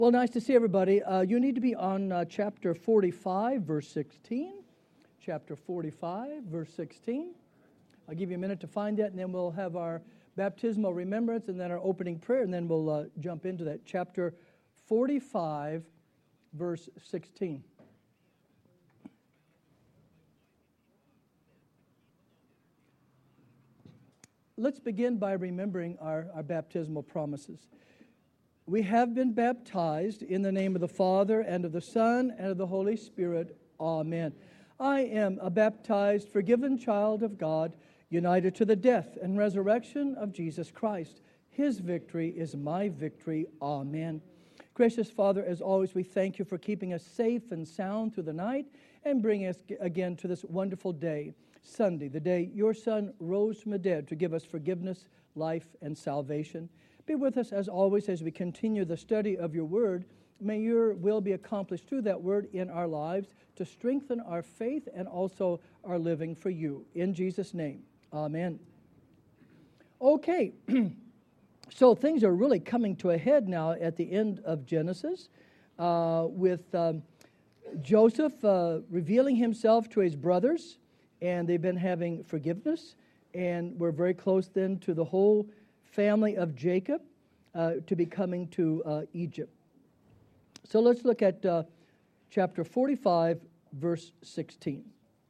Well, nice to see everybody. You need to be on chapter 45, verse 16. Chapter 45, verse 16. I'll give you a minute to find that, and then we'll have our baptismal remembrance, and then our opening prayer, and then we'll jump into that. Chapter 45, verse 16. Let's begin by remembering our baptismal promises. We have been baptized in the name of the Father, and of the Son, and of the Holy Spirit. Amen. I am a baptized, forgiven child of God, united to the death and resurrection of Jesus Christ. His victory is my victory. Amen. Gracious Father, as always, we thank you for keeping us safe and sound through the night and bringing us again to this wonderful day, Sunday, the day your Son rose from the dead to give us forgiveness, life, and salvation. Be with us as always as we continue the study of your word. May your will be accomplished through that word in our lives to strengthen our faith and also our living for you. In Jesus' name, amen. Okay, so things are really coming to a head now at the end of Genesis with Joseph revealing himself to his brothers, and they've been having forgiveness, and we're very close then to the whole family of Jacob to be coming to Egypt. So let's look at chapter 45, verse 16.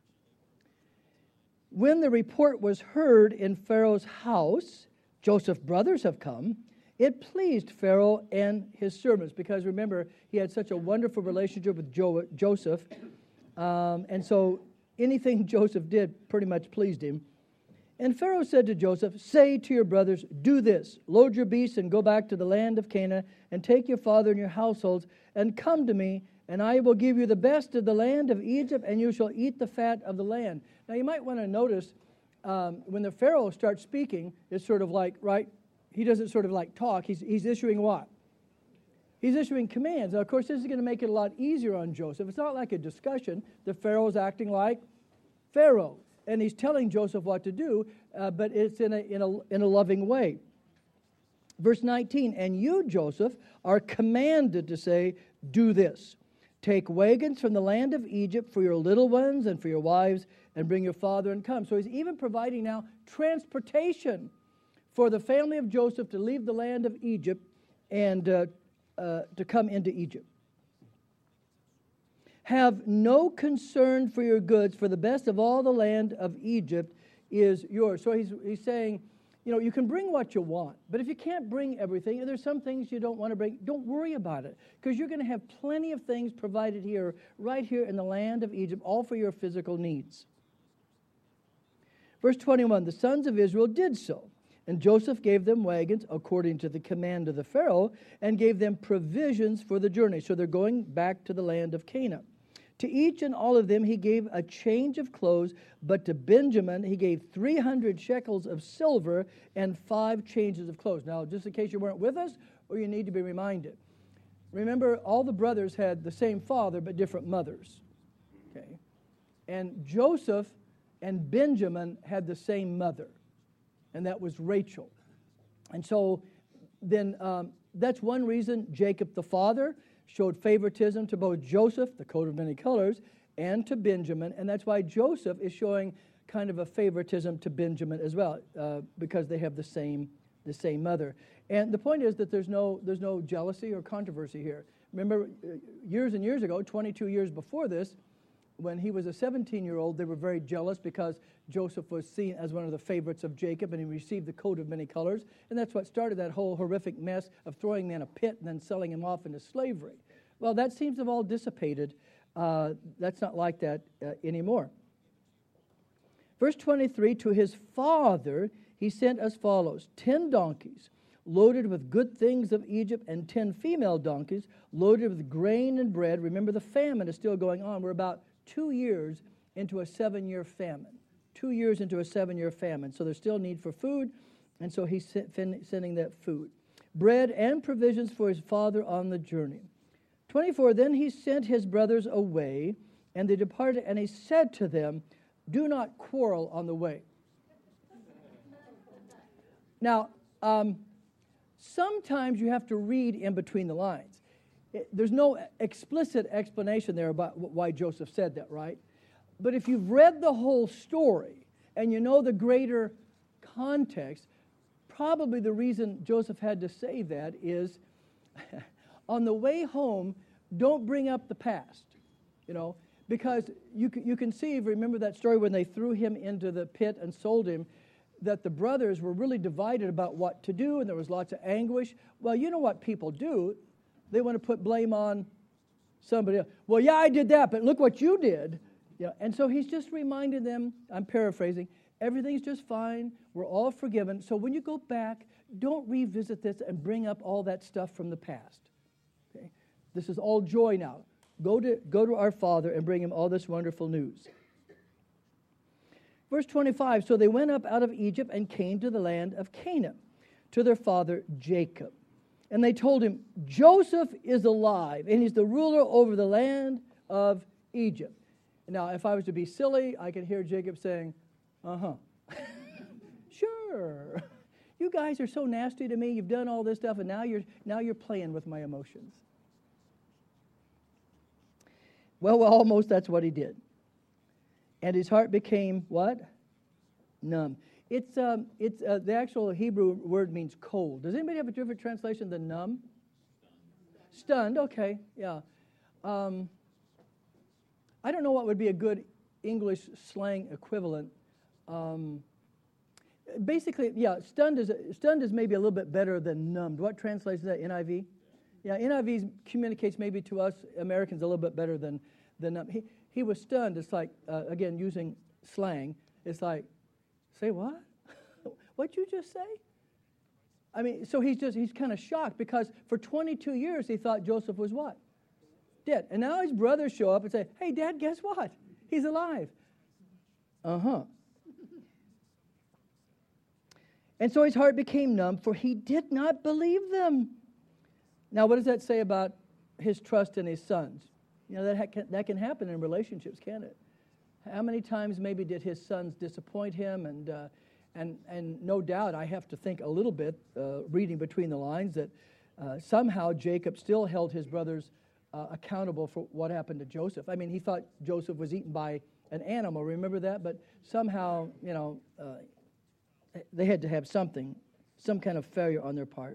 When the report was heard in Pharaoh's house, Joseph's brothers have come, it pleased Pharaoh and his servants, because remember, he had such a wonderful relationship with Joseph, and so anything Joseph did pretty much pleased him. And Pharaoh said to Joseph, "Say to your brothers, do this, load your beasts and go back to the land of Canaan, and take your father and your households, and come to me, and I will give you the best of the land of Egypt, and you shall eat the fat of the land." Now you might want to notice when the Pharaoh starts speaking, it's sort of like, right, he doesn't sort of like talk, he's issuing what? He's issuing commands. Now, of course, this is going to make it a lot easier on Joseph. It's not like a discussion. The Pharaoh's acting like Pharaoh, and he's telling Joseph what to do, but it's in a loving way. Verse 19, "And you, Joseph, are commanded to say, do this. Take wagons from the land of Egypt for your little ones and for your wives, and bring your father and come." So he's even providing now transportation for the family of Joseph to leave the land of Egypt and to come into Egypt. "Have no concern for your goods, for the best of all the land of Egypt is yours." So he's saying, you know, you can bring what you want, but if you can't bring everything, and there's some things you don't want to bring, don't worry about it, because you're going to have plenty of things provided here, right here in the land of Egypt, all for your physical needs. Verse 21, "The sons of Israel did so, and Joseph gave them wagons according to the command of the Pharaoh, and gave them provisions for the journey." So they're going back to the land of Canaan. "To each and all of them he gave a change of clothes, but to Benjamin he gave 300 shekels of silver and 5 changes of clothes." Now, just in case you weren't with us, or you need to be reminded, remember all the brothers had the same father but different mothers. Okay, and Joseph and Benjamin had the same mother, and that was Rachel. And so then that's one reason Jacob the father showed favoritism to both Joseph, the coat of many colors, and to Benjamin, and that's why Joseph is showing kind of a favoritism to Benjamin as well, because they have the same mother. And the point is that there's no jealousy or controversy here. Remember, years and years ago, 22 years before this, when he was a 17-year-old, they were very jealous because Joseph was seen as one of the favorites of Jacob, and he received the coat of many colors. And that's what started that whole horrific mess of throwing him in a pit and then selling him off into slavery. Well, that seems to have all dissipated. That's not like that anymore. Verse 23, "To his father he sent as follows, 10 donkeys loaded with good things of Egypt, and 10 female donkeys loaded with grain and bread." Remember, the famine is still going on. We're about 2 years into a 7-year famine. 2 years into a 7-year famine. So there's still need for food, and so he's sending that food. "Bread and provisions for his father on the journey." 24, "Then he sent his brothers away, and they departed, and he said to them, do not quarrel on the way." Now, sometimes you have to read in between the lines. There's no explicit explanation there about why Joseph said that, right? But if you've read the whole story and you know the greater context, probably the reason Joseph had to say that is on the way home, don't bring up the past, because you can see, remember that story when they threw him into the pit and sold him, that the brothers were really divided about what to do, and there was lots of anguish. Well, you know what people do. They want to put blame on somebody else. Well, yeah, I did that, but look what you did. And so he's just reminding them, I'm paraphrasing, everything's just fine. We're all forgiven. So when you go back, don't revisit this and bring up all that stuff from the past. Okay? This is all joy now. Go to our Father and bring him all this wonderful news. Verse 25, so they went up out of Egypt and came to the land of Canaan, to their father Jacob. And they told him, Joseph is alive, and he's the ruler over the land of Egypt. Now, if I was to be silly, I could hear Jacob saying, sure. You guys are so nasty to me. You've done all this stuff, and now you're playing with my emotions. Well, almost that's what he did. And his heart became what? Numb. It's the actual Hebrew word means cold. Does anybody have a different translation than numb? Stunned. Okay, yeah. I don't know what would be a good English slang equivalent. Basically, yeah, stunned is maybe a little bit better than numbed. What translates that? NIV? Yeah, NIV communicates maybe to us Americans a little bit better than numb. He was stunned. It's like, again, using slang, it's like, say what? What'd you just say? I mean, so he's kind of shocked because for 22 years he thought Joseph was what? Dead. And now his brothers show up and say, hey, Dad, guess what? He's alive. And so his heart became numb, for he did not believe them. Now, what does that say about his trust in his sons? That can happen in relationships, can't it? How many times maybe did his sons disappoint him? And no doubt, I have to think a little bit, reading between the lines, that somehow Jacob still held his brothers accountable for what happened to Joseph. I mean, he thought Joseph was eaten by an animal. Remember that? But somehow, they had to have some kind of failure on their part.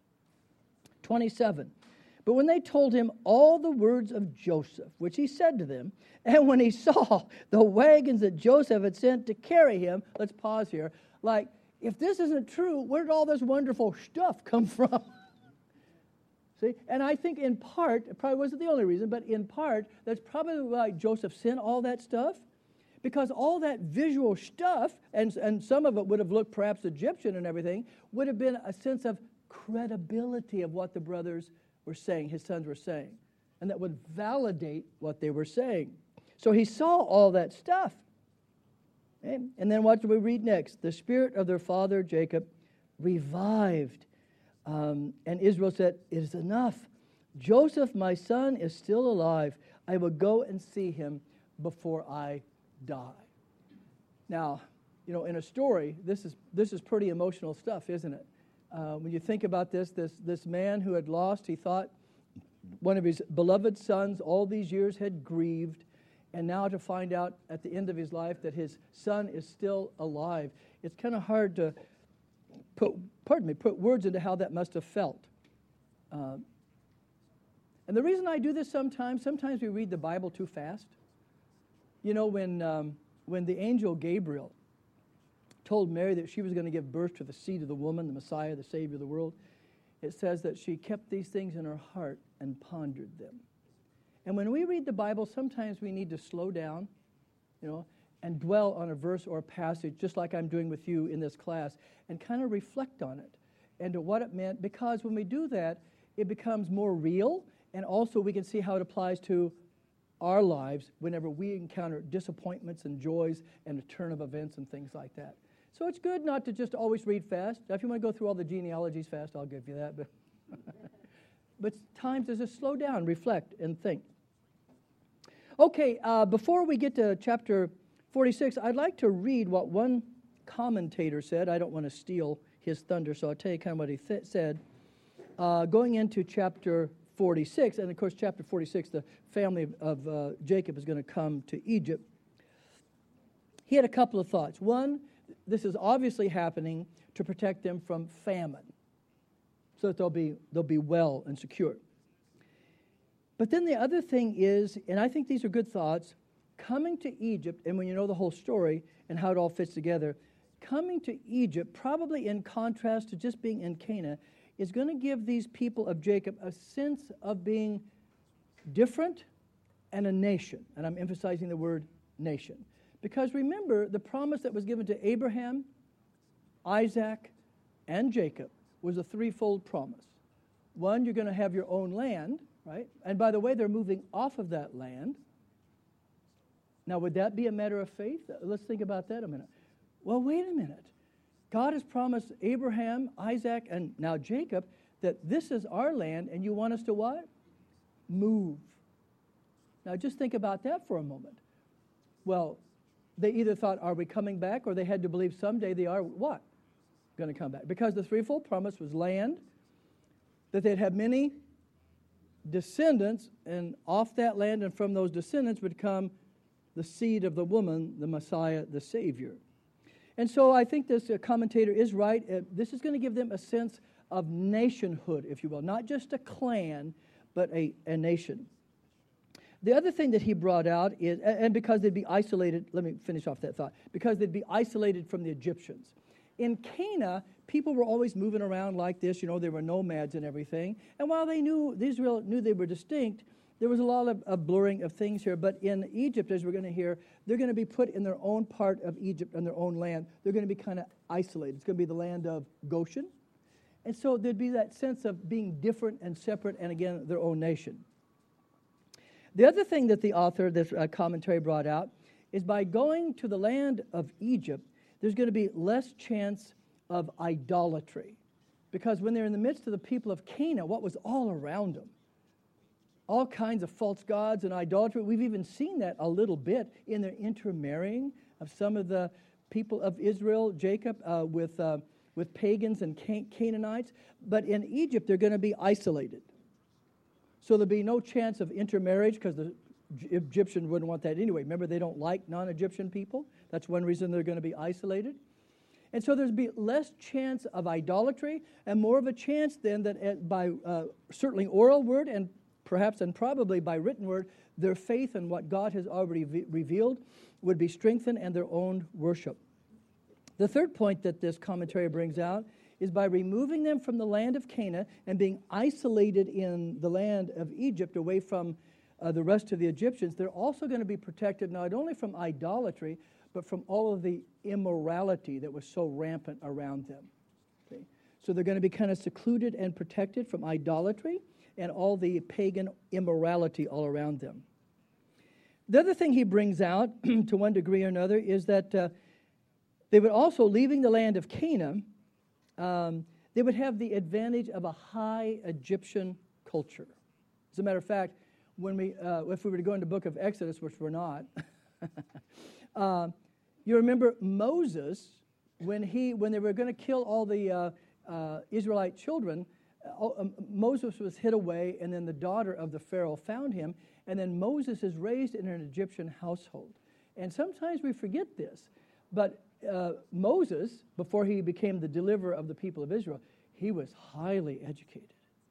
27. But when they told him all the words of Joseph, which he said to them, and when he saw the wagons that Joseph had sent to carry him, let's pause here, like, if this isn't true, where did all this wonderful stuff come from? See? And I think in part, it probably wasn't the only reason, but in part, that's probably why Joseph sent all that stuff, because all that visual stuff, and some of it would have looked perhaps Egyptian and everything, would have been a sense of credibility of what the brothers were saying, his sons were saying, and that would validate what they were saying. So he saw all that stuff. Okay? And then what do we read next? The spirit of their father Jacob revived. And Israel said, it is enough. Joseph, my son, is still alive. I will go and see him before I die. Now, in a story, this is pretty emotional stuff, isn't it? When you think about this man who had lost, he thought one of his beloved sons all these years had grieved, and now to find out at the end of his life that his son is still alive, it's kind of hard to put words into how that must have felt. And the reason I do this sometimes we read the Bible too fast. When the angel Gabriel told Mary that she was going to give birth to the seed of the woman, the Messiah, the Savior of the world, it says that she kept these things in her heart and pondered them. And when we read the Bible, sometimes we need to slow down, and dwell on a verse or a passage, just like I'm doing with you in this class, and kind of reflect on it and to what it meant, because when we do that, it becomes more real, and also we can see how it applies to our lives whenever we encounter disappointments and joys and a turn of events and things like that. So it's good not to just always read fast. Now, if you want to go through all the genealogies fast, I'll give you that. But times to just slow down, reflect, and think. Okay, before we get to chapter 46, I'd like to read what one commentator said. I don't want to steal his thunder, so I'll tell you kind of what he said. Going into chapter 46. And, of course, chapter 46, the family of Jacob is going to come to Egypt. He had a couple of thoughts. One, this is obviously happening to protect them from famine, so that they'll be well and secure. But then the other thing is, and I think these are good thoughts, coming to Egypt, and when you know the whole story and how it all fits together, coming to Egypt, probably in contrast to just being in Canaan, is going to give these people of Jacob a sense of being different and a nation. And I'm emphasizing the word nation. Because remember, the promise that was given to Abraham, Isaac, and Jacob was a threefold promise. One, you're going to have your own land, right? And by the way, they're moving off of that land. Now, would that be a matter of faith? Let's think about that a minute. Well, wait a minute. God has promised Abraham, Isaac, and now Jacob that this is our land, and you want us to what? Move. Now, just think about that for a moment. Well, they either thought, are we coming back? Or they had to believe someday they are what? Going to come back. Because the threefold promise was land, that they'd have many descendants, and off that land and from those descendants would come the seed of the woman, the Messiah, the Savior. And so I think this commentator is right. This is going to give them a sense of nationhood, if you will. Not just a clan, but a nation. The other thing that he brought out is, and because they'd be isolated, let me finish off that thought, because they'd be isolated from the Egyptians. In Canaan, people were always moving around like this. You know, there were nomads and everything. And while Israel knew they were distinct, there was a lot of blurring of things here. But in Egypt, as we're going to hear, they're going to be put in their own part of Egypt and their own land. They're going to be kind of isolated. It's going to be the land of Goshen. And so there'd be that sense of being different and separate and, again, their own nation. The other thing that the author, this commentary brought out, is by going to the land of Egypt, there's going to be less chance of idolatry. Because when they're in the midst of the people of Canaan, what was all around them? All kinds of false gods and idolatry. We've even seen that a little bit in their intermarrying of some of the people of Israel, Jacob, with pagans and Canaanites. But in Egypt, they're going to be isolated. So there'll be no chance of intermarriage because the Egyptians wouldn't want that anyway. Remember, they don't like non-Egyptian people. That's one reason they're going to be isolated. And so there's be less chance of idolatry and more of a chance then that by certainly oral word and perhaps and probably by written word, their faith in what God has already revealed would be strengthened and their own worship. The third point that this commentary brings out is by removing them from the land of Canaan and being isolated in the land of Egypt away from the rest of the Egyptians, they're also going to be protected not only from idolatry, but from all of the immorality that was so rampant around them. Okay? So they're going to be kind of secluded and protected from idolatry and all the pagan immorality all around them. The other thing he brings out, to one degree or another, is that they would also, leaving the land of Canaan, they would have the advantage of a high Egyptian culture. As a matter of fact, when if we were to go into the book of Exodus, which we're not, you remember Moses, when they were going to kill all the Israelite children, Moses was hid away, and then the daughter of the Pharaoh found him, and then Moses is raised in an Egyptian household. And sometimes we forget this, but Moses, before he became the deliverer of the people of Israel, he was highly educated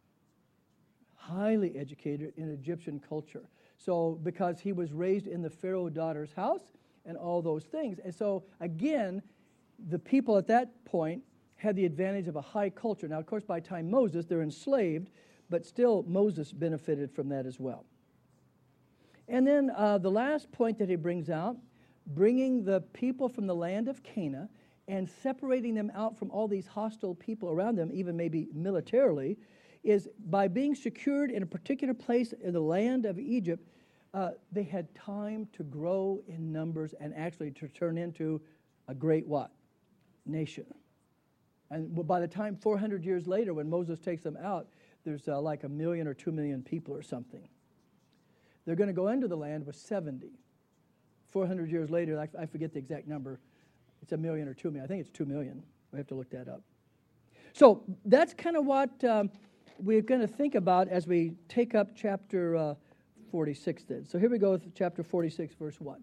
in Egyptian culture. So because he was raised in the Pharaoh daughter's house and all those things. And so again, the people at that point had the advantage of a high culture. Now, of course, by the time Moses, they're enslaved, but still Moses benefited from that as well. And then the last point that he brings out, bringing the people from the land of Canaan and separating them out from all these hostile people around them, even maybe militarily, is by being secured in a particular place in the land of Egypt, they had time to grow in numbers and actually to turn into a great what? Nation. And by the time 400 years later, when Moses takes them out, there's like 1 million or 2 million people or something. They're going to go into the land with 70. 400 years later, I forget the exact number. It's 1 million or 2 million. I think it's 2 million. We have to look that up. So that's kind of what we're going to think about as we take up chapter 46 then. So here we go with chapter 46, verse 1.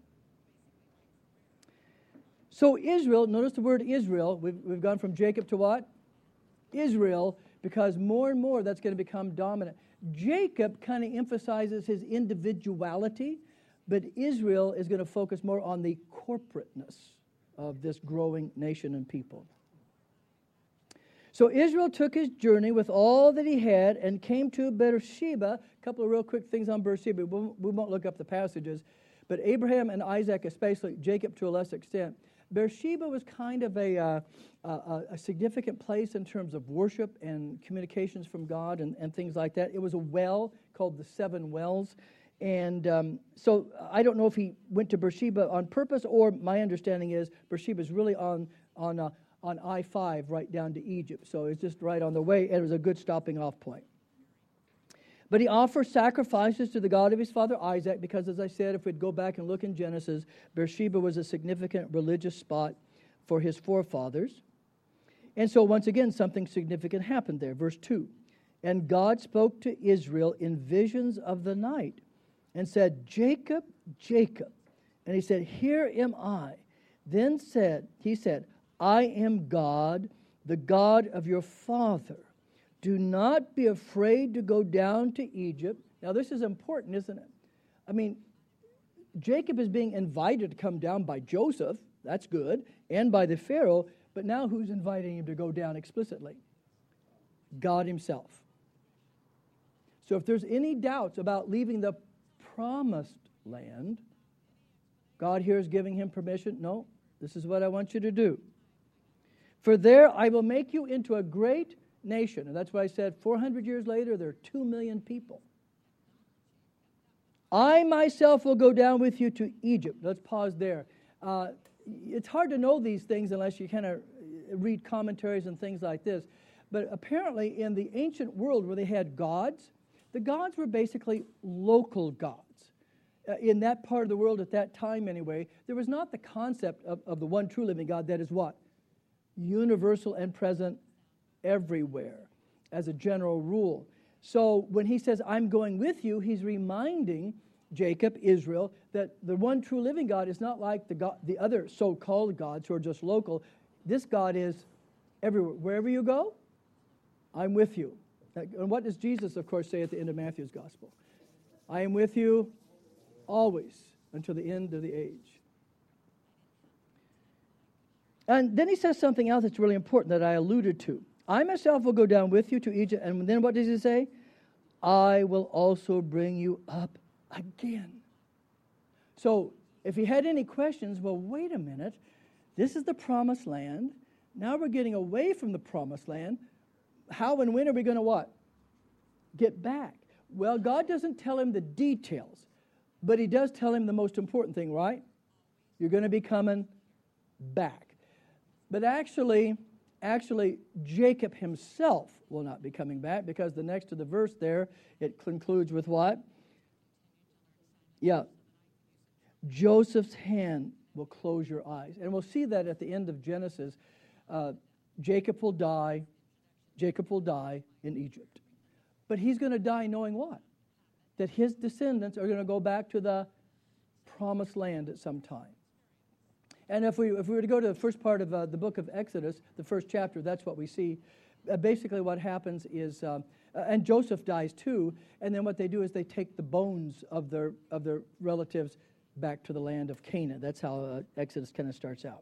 So Israel, notice the word Israel. We've gone from Jacob to what? Israel, because more and more that's going to become dominant. Jacob kind of emphasizes his individuality, but Israel is going to focus more on the corporateness of this growing nation and people. So Israel took his journey with all that he had and came to Beersheba. A couple of real quick things on Beersheba. We won't look up the passages, but Abraham and Isaac, especially Jacob to a less extent. Beersheba was kind of a significant place in terms of worship and communications from God and things like that. It was a well called the Seven Wells. And so I don't know if he went to Beersheba on purpose, or my understanding is Beersheba is really on I-5 right down to Egypt. So it's just right on the way, and it was a good stopping off point. But he offered sacrifices to the God of his father Isaac, because, as I said, if we'd go back and look in Genesis, Beersheba was a significant religious spot for his forefathers. And so once again, something significant happened there. Verse 2, and God spoke to Israel in visions of the night and said, Jacob, Jacob. And he said, here am I. Then he said, I am God, the God of your father. Do not be afraid to go down to Egypt. Now, this is important, isn't it? I mean, Jacob is being invited to come down by Joseph. That's good. And by the Pharaoh. But now who's inviting him to go down explicitly? God himself. So if there's any doubts about leaving the promised land, God here is giving him permission. No, this is what I want you to do. For there I will make you into a great nation. And that's why I said 400 years later, there are 2 million people. I myself will go down with you to Egypt. Let's pause there. It's hard to know these things unless you kind of read commentaries and things like this. But apparently in the ancient world where they had gods, the gods were basically local gods. In that part of the world at that time anyway, there was not the concept of the one true living God that is what? Universal and present everywhere as a general rule. So when he says, I'm going with you, he's reminding Jacob, Israel, that the one true living God is not like the other so-called gods who are just local. This God is everywhere. Wherever you go, I'm with you. And what does Jesus, of course, say at the end of Matthew's gospel? I am with you always until the end of the age. And then he says something else that's really important that I alluded to. I myself will go down with you to Egypt. And then what does he say? I will also bring you up again. So if he had any questions, well, wait a minute. This is the promised land. Now we're getting away from the promised land. How and when are we going to what? Get back. Well, God doesn't tell him the details, but he does tell him the most important thing, right? You're going to be coming back. But actually, Jacob himself will not be coming back, because the next to the verse there, it concludes with what? Yeah. Joseph's hand will close your eyes. And we'll see that at the end of Genesis. Jacob will die in Egypt. But he's going to die knowing what? That his descendants are going to go back to the promised land at some time. And if we were to go to the first part of the book of Exodus, the first chapter, that's what we see. Basically what happens is, and Joseph dies too, and then what they do is they take the bones of their relatives back to the land of Canaan. That's how Exodus kind of starts out.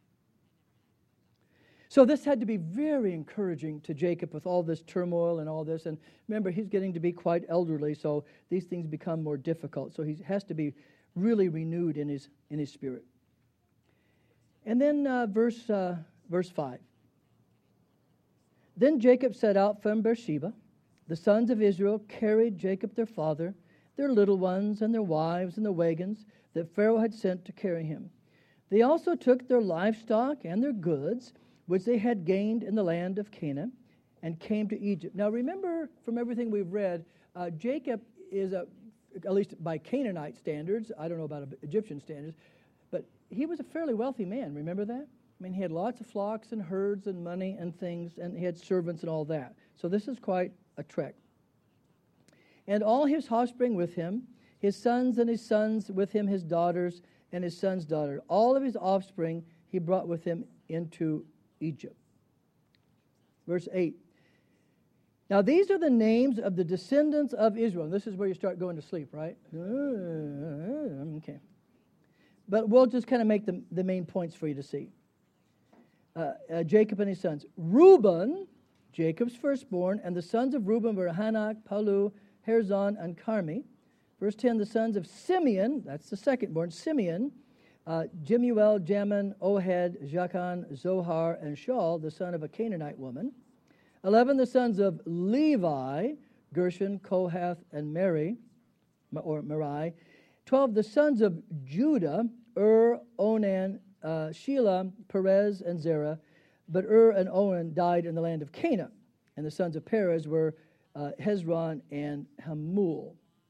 So this had to be very encouraging to Jacob with all this turmoil and all this. And remember, he's getting to be quite elderly, so these things become more difficult. So he has to be really renewed in his spirit. And then verse 5. Then Jacob set out from Beersheba. The sons of Israel carried Jacob their father, their little ones and their wives, and the wagons that Pharaoh had sent to carry him. They also took their livestock and their goods, which they had gained in the land of Canaan, and came to Egypt. Now remember, from everything we've read, Jacob is, at least by Canaanite standards, I don't know about Egyptian standards, but he was a fairly wealthy man. Remember that? I mean, he had lots of flocks and herds and money and things, and he had servants and all that. So this is quite a trek. And all his offspring with him, his sons and his sons with him, his daughters and his sons' daughter. All of his offspring he brought with him into Egypt. Verse 8. Now these are the names of the descendants of Israel. And this is where you start going to sleep, right? Okay. But we'll just kind of make the main points for you to see. Jacob and his sons. Reuben, Jacob's firstborn, and the sons of Reuben were Hanak, Palu, Herzon, and Carmi. Verse 10, the sons of Simeon, that's the secondborn, Simeon, Jemuel, Jamin, Ohad, Jachan, Zohar, and Shaul, the son of a Canaanite woman. 11, the sons of Levi, Gershon, Kohath, and Merari. 12, the sons of Judah, Onan, Shelah, Perez, and Zerah. But and Onan died in the land of Canaan. And the sons of Perez were Hezron and Hamul.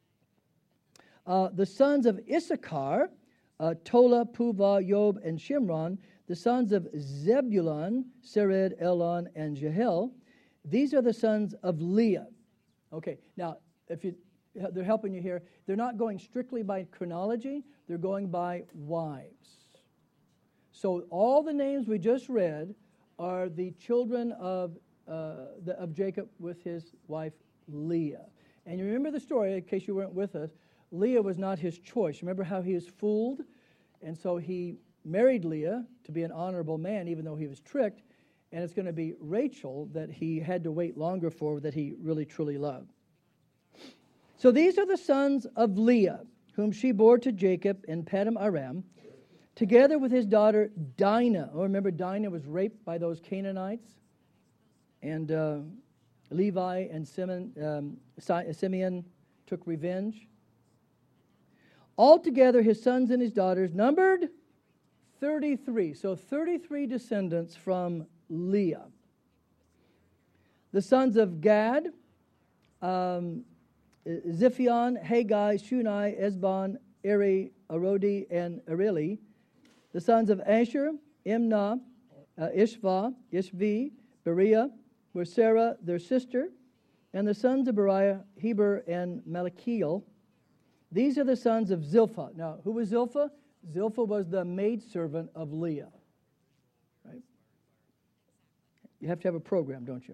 The sons of Issachar, Tola, Puvah, Yob, and Shimron. The sons of Zebulun, Sered, Elon, and Jehiel. These are the sons of Leah. Okay, now, they're helping you here. They're not going strictly by chronology. They're going by wives. So all the names we just read are the children of Jacob with his wife Leah. And you remember the story, in case you weren't with us, Leah was not his choice. Remember how he was fooled? And so he married Leah to be an honorable man, even though he was tricked. And it's going to be Rachel that he had to wait longer for, that he really truly loved. So these are the sons of Leah, whom she bore to Jacob in Paddan Aram, together with his daughter Dinah. Oh, remember Dinah was raped by those Canaanites? And Levi and Simeon took revenge. Altogether, his sons and his daughters numbered 33. So 33 descendants from Leah. The sons of Gad, Ziphion, Haggai, Shunai, Esbon, Eri, Arodi, and Areli. The sons of Asher, Imnah, Ishva, Ishvi, Beriah, were Sarah, their sister. And the sons of Beriah, Heber, and Malachiel. These are the sons of Zilpah. Now, who was Zilpah? Zilpah was the maidservant of Leah. Right? You have to have a program, don't you?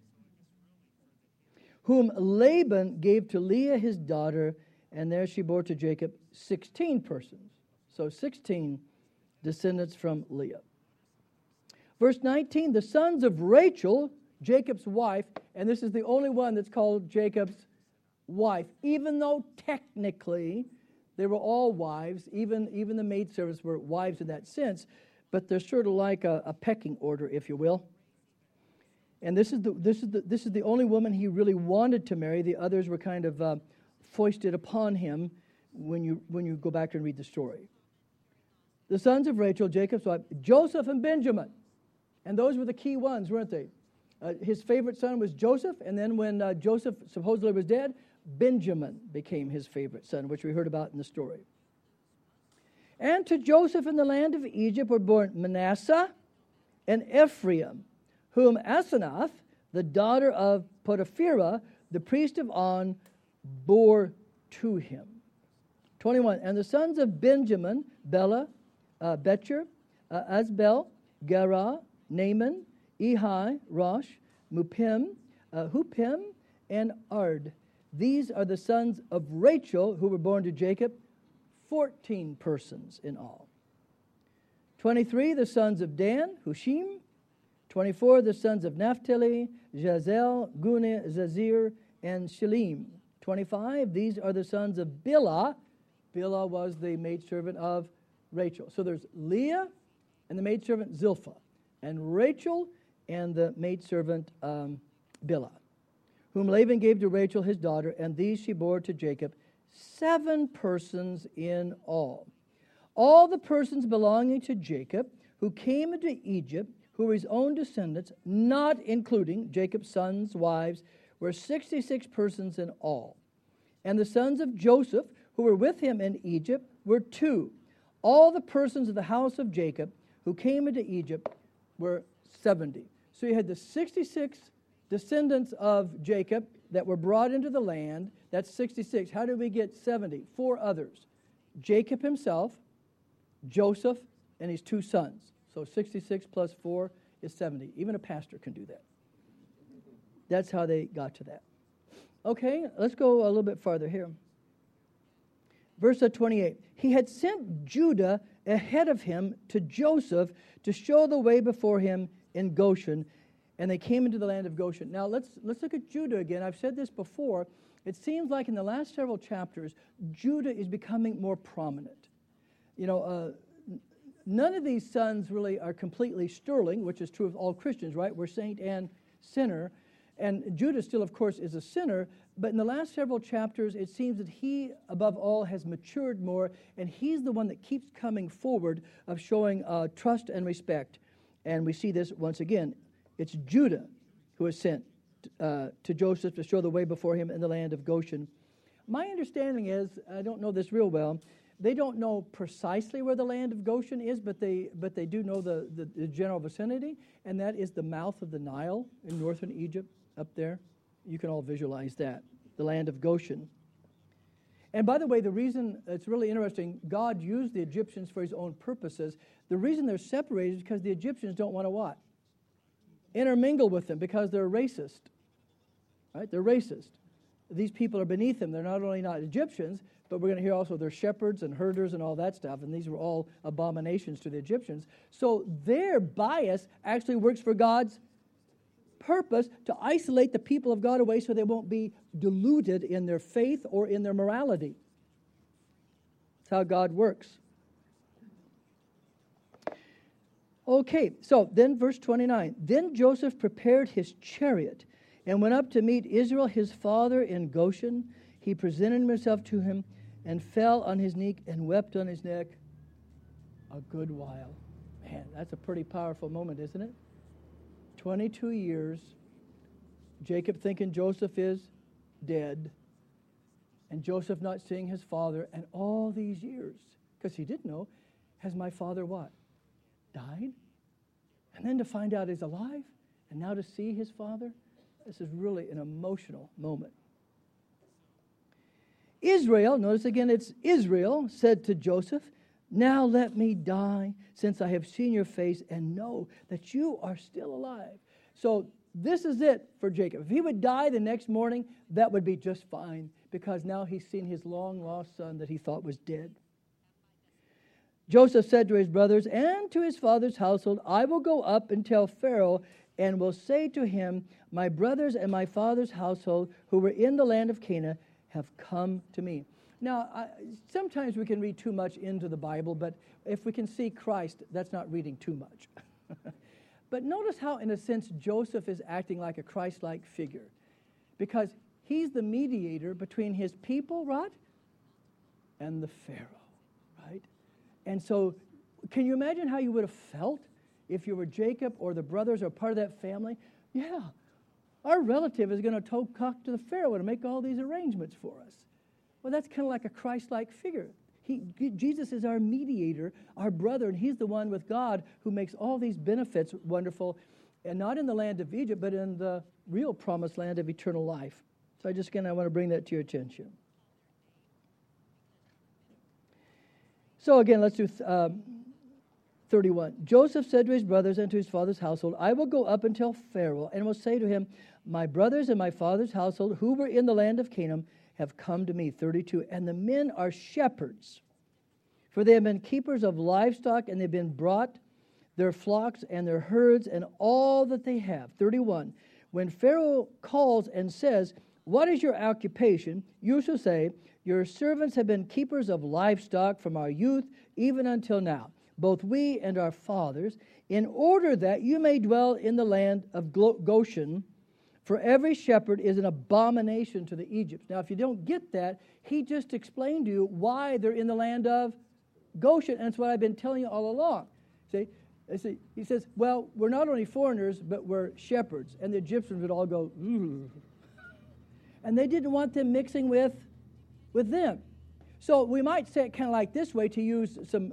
Whom Laban gave to Leah his daughter, and there she bore to Jacob 16 persons. So 16 descendants from Leah. Verse 19, the sons of Rachel, Jacob's wife, and this is the only one that's called Jacob's wife, even though technically they were all wives, even the maidservants were wives in that sense, but they're sort of like a pecking order, if you will. And this is the only woman he really wanted to marry. The others were kind of foisted upon him when you go back and read the story. The sons of Rachel, Jacob's wife, Joseph and Benjamin. And those were the key ones, weren't they? His favorite son was Joseph, and then when Joseph supposedly was dead, Benjamin became his favorite son, which we heard about in the story. And to Joseph in the land of Egypt were born Manasseh and Ephraim, whom Asenath, the daughter of Potipherah, the priest of On, bore to him. 21, and the sons of Benjamin, Bela, Becher, Asbel, Gerah, Naaman, Ehi, Rosh, Mupim, Hupim, and Ard. These are the sons of Rachel who were born to Jacob, 14 persons in all. 23, the sons of Dan, Hushim. 24, the sons of Naphtali, Jazel, Guni, Zazir, and Shalim. 25, these are the sons of Bilhah. Bilhah was the maidservant of Rachel. So there's Leah and the maidservant Zilpah, and Rachel and the maidservant Bilhah, whom Laban gave to Rachel his daughter, and these she bore to Jacob, 7 persons in all. All the persons belonging to Jacob who came into Egypt, who were his own descendants, not including Jacob's sons' wives, were 66 persons in all. And the sons of Joseph, who were with him in Egypt, were 2. All the persons of the house of Jacob who came into Egypt were 70. So you had the 66 descendants of Jacob, that were brought into the land. That's 66. How did we get 70? 4 others. Jacob himself, Joseph, and his 2 sons. So 66 plus 4 is 70. Even a pastor can do that. That's how they got to that. Okay, let's go a little bit farther here. Verse 28. He had sent Judah ahead of him to Joseph to show the way before him in Goshen, and they came into the land of Goshen. Now let's look at Judah again. I've said this before. It seems like in the last several chapters, Judah is becoming more prominent. You know, none of these sons really are completely sterling, which is true of all Christians, right? We're saint and sinner. And Judah still, of course, is a sinner. But in the last several chapters, it seems that he, above all, has matured more. And he's the one that keeps coming forward of showing trust and respect. And we see this once again. It's Judah who is sent to Joseph to show the way before him in the land of Goshen. My understanding is, I don't know this real well, they don't know precisely where the land of Goshen is, but they do know the general vicinity, and that is the mouth of the Nile in northern Egypt up there. You can all visualize that, the land of Goshen. And by the way, the reason, it's really interesting, God used the Egyptians for his own purposes. The reason they're separated is because the Egyptians don't want to what? Intermingle with them, because they're racist. Right? They're racist. These people are beneath them. They're not only not Egyptians, but we're going to hear also they're shepherds and herders and all that stuff, and these were all abominations to the Egyptians. So their bias actually works for God's purpose to isolate the people of God away so they won't be deluded in their faith or in their morality. That's how God works. Okay, so then verse 29. Then Joseph prepared his chariot and went up to meet Israel his father in Goshen. He presented himself to him and fell on his knee and wept on his neck a good while. Man, that's a pretty powerful moment, isn't it? 22 years, Jacob thinking Joseph is dead, and Joseph not seeing his father, and all these years, because he didn't know, has my father what? Died? And then to find out he's alive, and now to see his father, this is really an emotional moment. Israel, notice again it's Israel, said to Joseph, now let me die, since I have seen your face and know that you are still alive. So this is it for Jacob. If he would die the next morning, that would be just fine, because now he's seen his long-lost son that he thought was dead. Joseph said to his brothers and to his father's household, I will go up and tell Pharaoh, and will say to him, my brothers and my father's household who were in the land of Canaan have come to me. Now, sometimes we can read too much into the Bible, but if we can see Christ, that's not reading too much. But notice how, in a sense, Joseph is acting like a Christ-like figure, because he's the mediator between his people, right, and the Pharaoh, right? And so, can you imagine how you would have felt if you were Jacob or the brothers or part of that family? Yeah, our relative is going to talk to the Pharaoh and make all these arrangements for us. Well, that's kind of like a Christ-like figure. Jesus is our mediator, our brother, and he's the one with God who makes all these benefits wonderful, and not in the land of Egypt, but in the real promised land of eternal life. So I want to bring that to your attention. So again, let's do 31. Joseph said to his brothers and to his father's household, I will go up and tell Pharaoh, and will say to him, my brothers and my father's household who were in the land of Canaan have come to me. 32. And the men are shepherds, for they have been keepers of livestock, and they've been brought their flocks and their herds and all that they have. 31. When Pharaoh calls and says, what is your occupation? You shall say, your servants have been keepers of livestock from our youth even until now, both we and our fathers, in order that you may dwell in the land of Goshen. For every shepherd is an abomination to the Egyptians. Now, if you don't get that, he just explained to you why they're in the land of Goshen, and that's what I've been telling you all along. See, he says, well, we're not only foreigners, but we're shepherds. And the Egyptians would all go, ooh. And they didn't want them mixing with them. So we might say it kind of like this way, to use some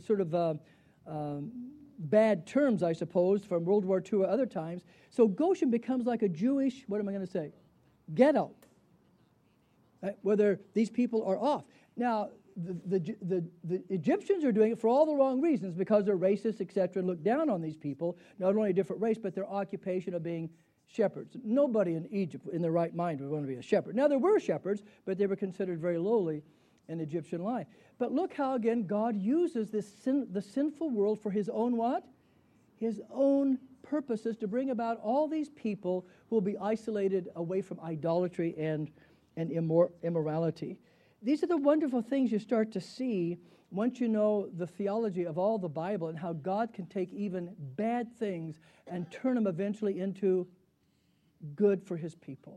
bad terms, I suppose, from World War II or other times. So Goshen becomes like a Jewish, what am I going to say? ghetto, right? Whether these people are off. Now, the Egyptians are doing it for all the wrong reasons, because they're racist, etc., and look down on these people, not only a different race, but their occupation of being shepherds. Nobody in Egypt in their right mind would want to be a shepherd. Now, there were shepherds, but they were considered very lowly in Egyptian life. But look how, again, God uses the sinful world for his own what? His own purposes, to bring about all these people who will be isolated away from idolatry and immorality. These are the wonderful things you start to see once you know the theology of all the Bible, and how God can take even bad things and turn them eventually into good for his people.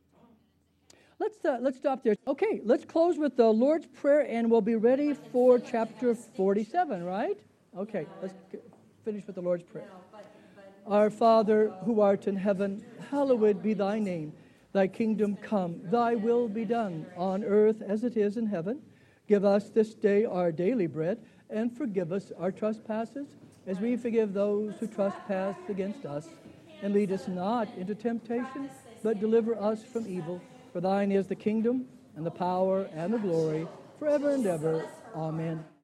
Let's stop there. Okay, let's close with the Lord's Prayer, and we'll be ready for chapter 47, right? Okay, let's finish with the Lord's Prayer. Our Father, who art in heaven, hallowed be thy name. Thy kingdom come, thy will be done, on earth as it is in heaven. Give us this day our daily bread, and forgive us our trespasses, as we forgive those who trespass against us. And lead us not into temptation, but deliver us from evil. For thine is the kingdom, and the power, and the glory, forever and ever. Amen.